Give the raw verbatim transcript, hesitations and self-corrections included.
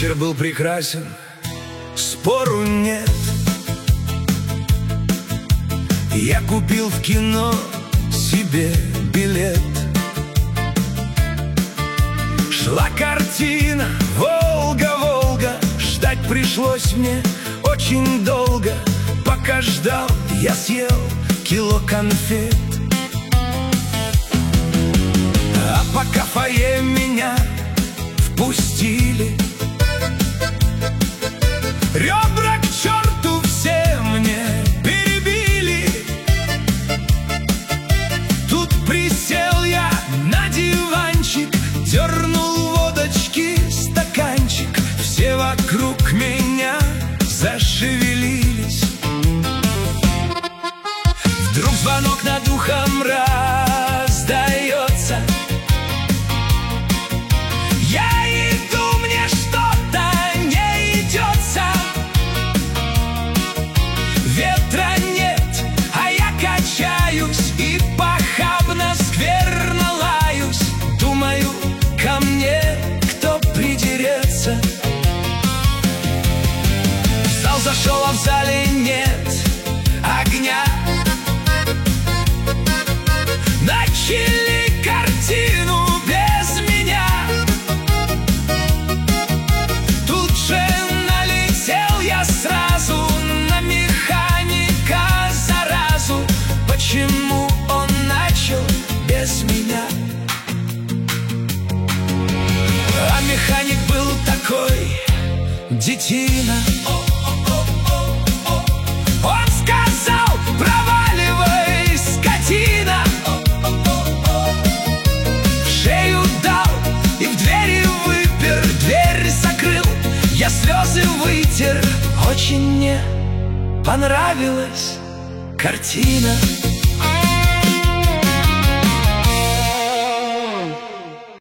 Вечер был прекрасен, спору нет. Я купил в кино себе билет. Шла картина «Волга, Волга». Ждать пришлось мне очень долго. Пока ждал, я съел кило конфет. А пока в фойе меня впустили, ребра к черту все мне перебили. Тут присел я на диванчик, дернул водочки стаканчик. Все вокруг меня зашевелились. Вдруг звонок над ухом раздается. Я иду, мне что-то не идется. Ветра нет, а я качаюсь и похабно скверно лаюсь. Думаю, ко мне кто придерется. В зал зашел, а в зале нет огня. Начали картину без меня. Тут же налетел я сразу на механика заразу. Почему он начал без меня? А механик был такой детина. Он сказал: проваливай, скотина. В шею дал и в двери выпер, дверь закрыл, я слезы вытер. Очень мне понравилась картина.